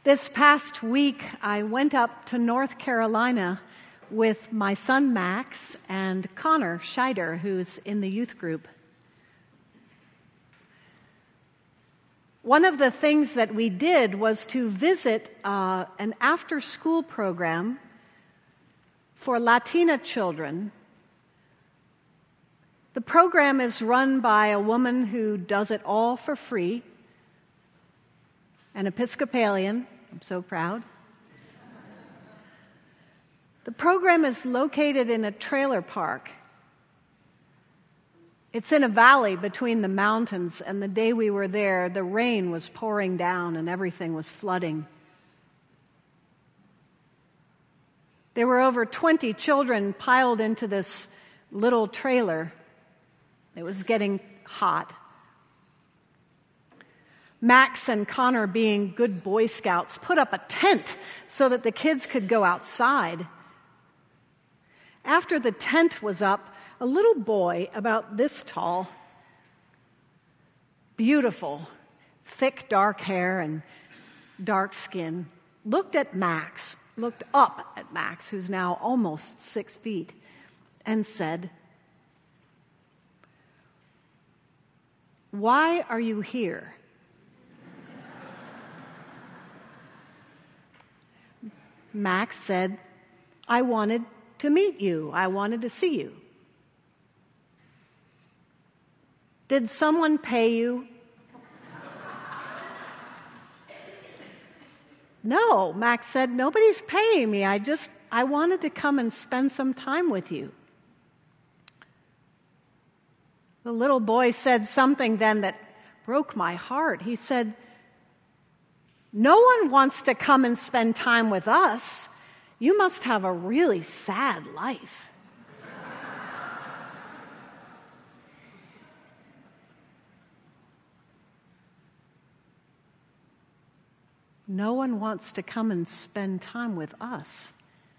This past week, I went up to North Carolina with my son Max and Connor Scheider, who's in the youth group. One of the things that we did was to visit an after-school program for Latina children. The program is run by a woman who does it all for free, an Episcopalian. I'm so proud. The program is located in a trailer park. It's in a valley between the mountains, and the day we were there, the rain was pouring down and everything was flooding. There were over 20 children piled into this little trailer. It was getting hot. Max and Connor, being good Boy Scouts, put up a tent so that the kids could go outside. After the tent was up, a little boy about this tall, beautiful, thick dark hair and dark skin, looked up at Max, who's now almost 6 feet, and said, "Why are you here?" Max said, "I wanted to meet you. I wanted to see you." "Did someone pay you?" "No," Max said, "nobody's paying me. I wanted to come and spend some time with you." The little boy said something then that broke my heart. He said, "No one wants to come and spend time with us. You must have a really sad life." No one wants to come and spend time with us.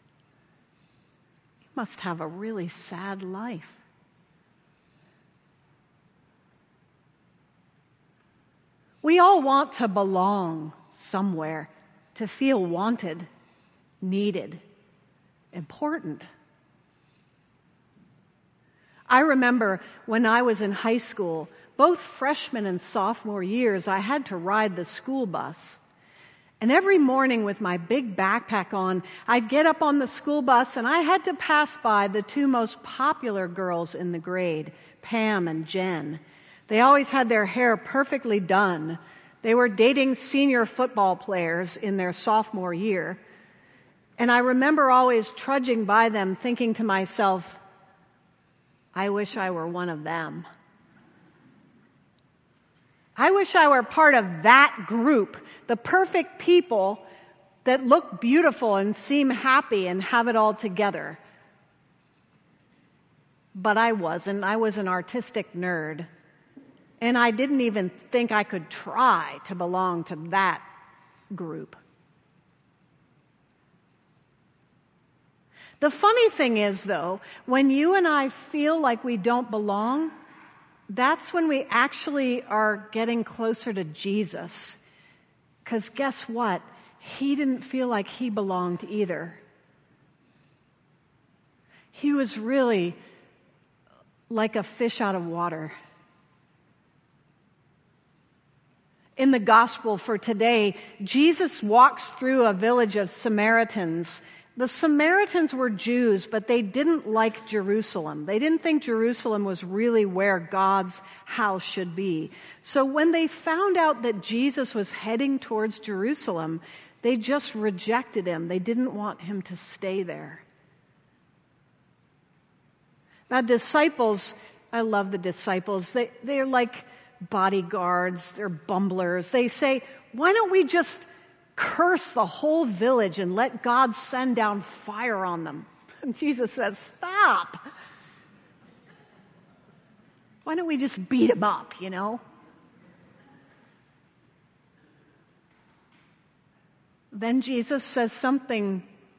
You must have a really sad life. We all want to belong somewhere, to feel wanted, needed, important. I remember when I was in high school, both freshman and sophomore years, I had to ride the school bus. And every morning with my big backpack on, I'd get up on the school bus and I had to pass by the two most popular girls in the grade, Pam and Jen. They always had their hair perfectly done. They were dating senior football players in their sophomore year. And I remember always trudging by them thinking to myself, I wish I were one of them. I wish I were part of that group, the perfect people that look beautiful and seem happy and have it all together. But I wasn't. I was an artistic nerd. And I didn't even think I could try to belong to that group. The funny thing is, though, when you and I feel like we don't belong, that's when we actually are getting closer to Jesus. Because guess what? He didn't feel like he belonged either. He was really like a fish out of water. In the gospel for today, Jesus walks through a village of Samaritans. The Samaritans were Jews, but they didn't like Jerusalem. They didn't think Jerusalem was really where God's house should be. So when they found out that Jesus was heading towards Jerusalem, they just rejected him. They didn't want him to stay there. Now, disciples, I love the disciples. They're like bodyguards, they're bumblers. They say, why don't we just curse the whole village and let God send down fire on them? And Jesus says, stop. Why don't we just beat them up, you know? Then Jesus says something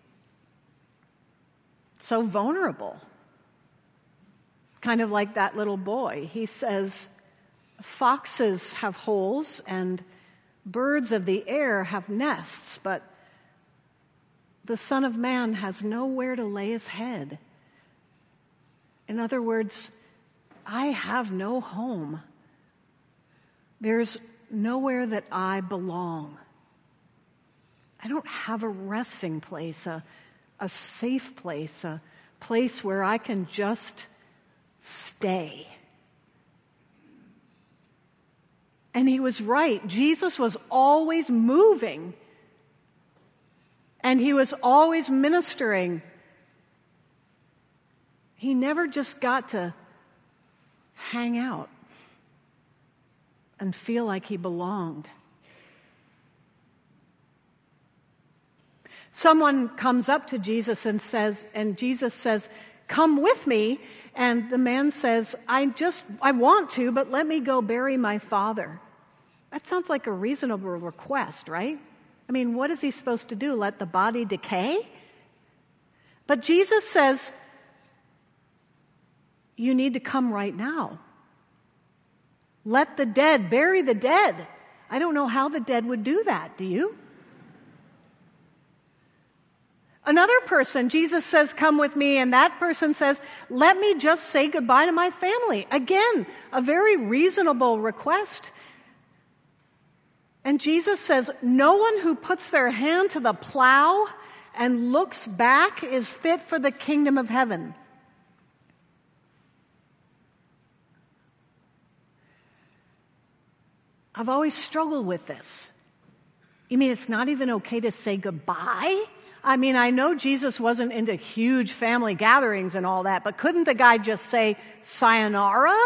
so vulnerable, kind of like that little boy. He says, foxes have holes and Birds of the air have nests, but the Son of Man has nowhere to lay his head. In other words, I have no home. There's nowhere that I belong. I don't have a resting place, a safe place, a place where I can just stay. And he was right. Jesus was always moving. And he was always ministering. He never just got to hang out and feel like he belonged. Someone comes up to Jesus and Jesus says, "Come with me." And the man says, I want to, but let me go bury my father. That sounds like a reasonable request, right? I mean, what is he supposed to do? Let the body decay? But Jesus says, you need to come right now. Let the dead bury the dead. I don't know how the dead would do that, do you? Another person, Jesus says, come with me, and that person says, let me just say goodbye to my family. Again, a very reasonable request. And Jesus says, no one who puts their hand to the plow and looks back is fit for the kingdom of heaven. I've always struggled with this. You mean it's not even okay to say goodbye? I mean, I know Jesus wasn't into huge family gatherings and all that, but couldn't the guy just say sayonara?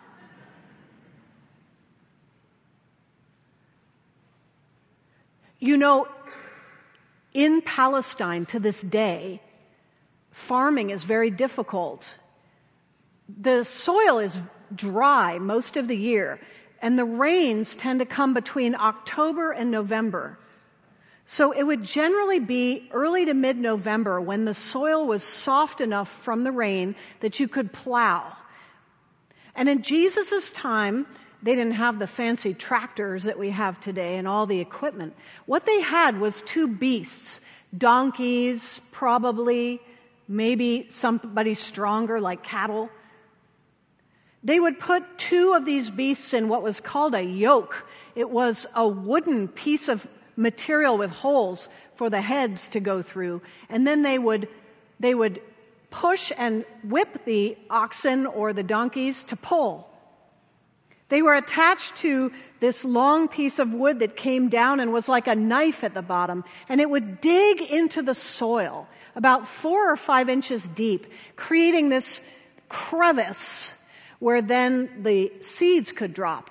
You know, in Palestine to this day, farming is very difficult. The soil is dry most of the year, and the rains tend to come between October and November. So it would generally be early to mid-November when the soil was soft enough from the rain that you could plow. And in Jesus' time, they didn't have the fancy tractors that we have today and all the equipment. What they had was two beasts, donkeys, probably, maybe somebody stronger like cattle. They would put two of these beasts in what was called a yoke. It was a wooden piece of material with holes for the heads to go through. And then they would push and whip the oxen or the donkeys to pull. They were attached to this long piece of wood that came down and was like a knife at the bottom. And it would dig into the soil about 4 or 5 inches deep, creating this crevice where then the seeds could drop.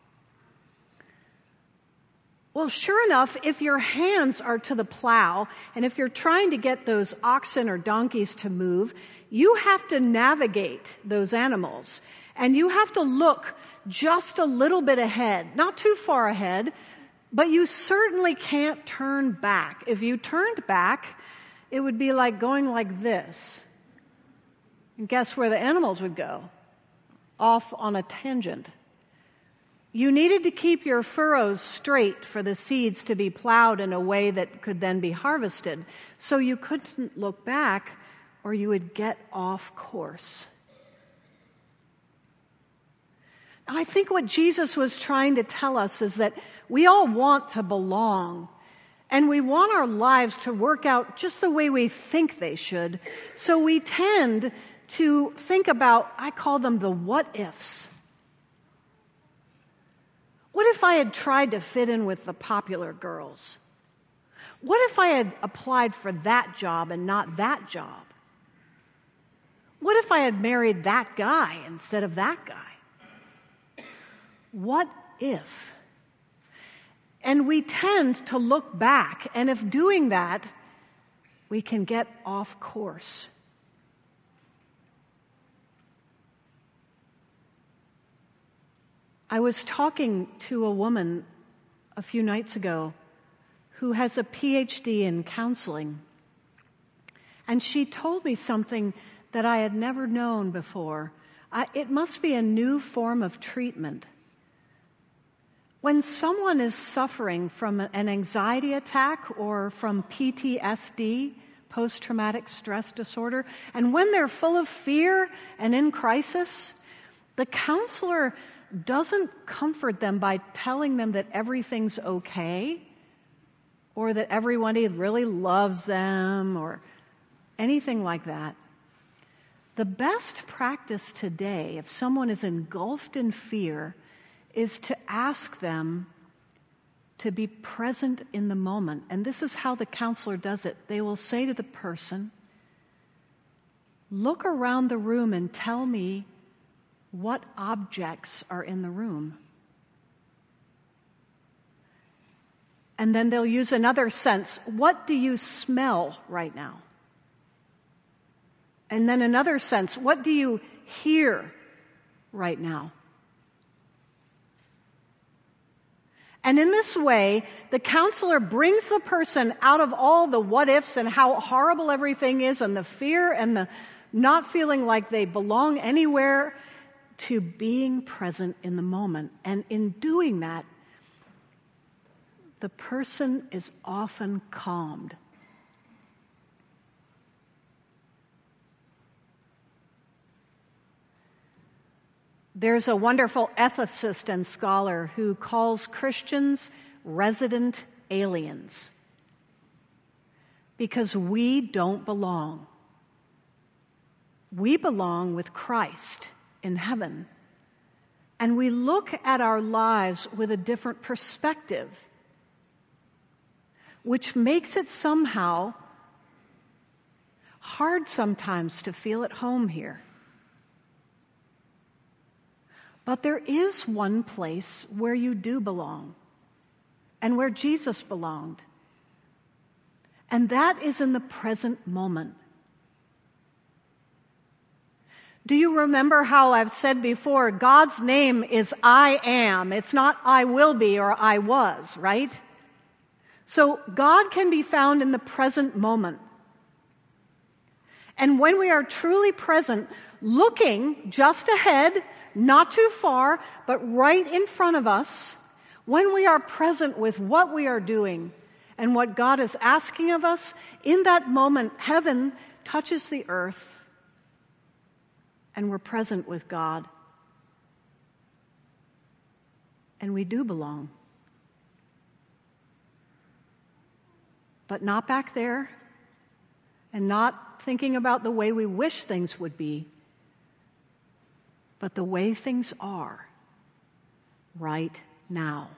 Well, sure enough, if your hands are to the plow, and if you're trying to get those oxen or donkeys to move, you have to navigate those animals. And you have to look just a little bit ahead, not too far ahead, but you certainly can't turn back. If you turned back, it would be like going like this. And guess where the animals would go? Off on a tangent. You needed to keep your furrows straight for the seeds to be plowed in a way that could then be harvested. So you couldn't look back or you would get off course. Now, I think what Jesus was trying to tell us is that we all want to belong. And we want our lives to work out just the way we think they should. So we tend to think about, I call them the what-ifs. What if I had tried to fit in with the popular girls? What if I had applied for that job and not that job? What if I had married that guy instead of that guy? What if? And we tend to look back, and if doing that, we can get off course. I was talking to a woman a few nights ago who has a PhD in counseling. And she told me something that I had never known before. It must be a new form of treatment. When someone is suffering from an anxiety attack or from PTSD, post-traumatic stress disorder, and when they're full of fear and in crisis, the counselor doesn't comfort them by telling them that everything's okay or that everybody really loves them or anything like that. The best practice today, if someone is engulfed in fear, is to ask them to be present in the moment. And this is how the counselor does it. They will say to the person, "Look around the room and tell me what objects are in the room." And then they'll use another sense. "What do you smell right now?" And then another sense. "What do you hear right now?" And in this way, the counselor brings the person out of all the what ifs and how horrible everything is and the fear and the not feeling like they belong anywhere to being present in the moment. And in doing that, the person is often calmed. There's a wonderful ethicist and scholar who calls Christians resident aliens because we don't belong. We belong with Christ in heaven, and we look at our lives with a different perspective, which makes it somehow hard sometimes to feel at home here. But there is one place where you do belong and where Jesus belonged. And that is in the present moment. Do you remember how I've said before, God's name is I am. It's not I will be or I was, right? So God can be found in the present moment. And when we are truly present, looking just ahead, not too far, but right in front of us, when we are present with what we are doing and what God is asking of us, in that moment, heaven touches the earth and we're present with God. And we do belong. But not back there and not thinking about the way we wish things would be, but the way things are right now.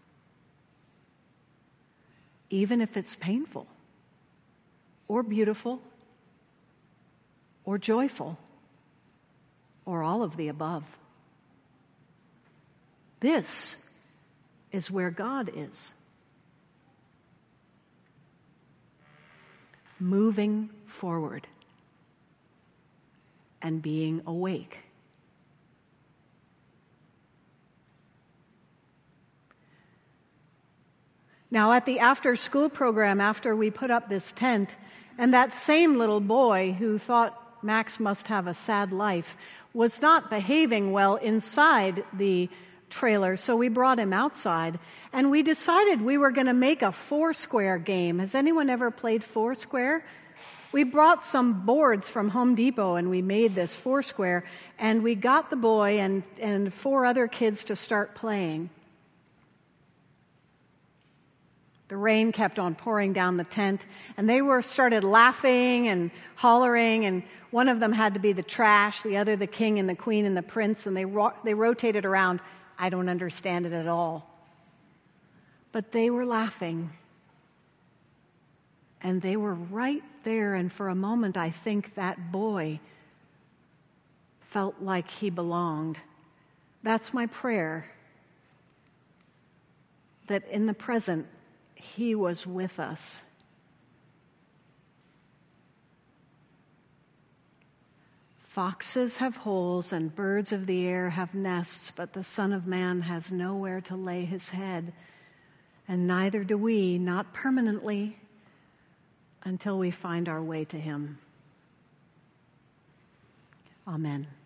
Even if it's painful, or beautiful, or joyful, or all of the above. This is where God is. Moving forward and being awake. Now, at the after-school program, after we put up this tent, and that same little boy who thought Max must have a sad life was not behaving well inside the trailer, so we brought him outside, and we decided we were going to make a Foursquare game. Has anyone ever played Foursquare? We brought some boards from Home Depot, and we made this Foursquare, and we got the boy and 4 other kids to start playing. The rain kept on pouring down the tent, and they started laughing and hollering, and one of them had to be the trash, the other the king and the queen and the prince, and they rotated around. I don't understand it at all. But they were laughing, and they were right there, and for a moment I think that boy felt like he belonged. That's my prayer, that in the present, He was with us. Foxes have holes and birds of the air have nests, but the Son of Man has nowhere to lay his head. And neither do we, not permanently, until we find our way to him. Amen.